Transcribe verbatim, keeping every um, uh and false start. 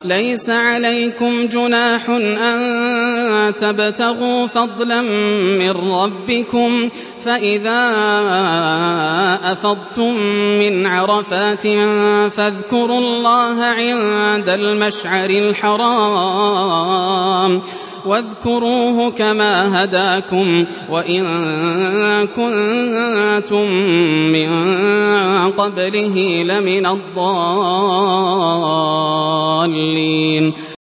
ليس عليكم جناح أن تبتغوا فضلا من ربكم فإذا أفضتم من عرفات فاذكروا الله عند المشعر الحرام واذكروه كما هداكم وإن كنتم من قبله لمن الضالين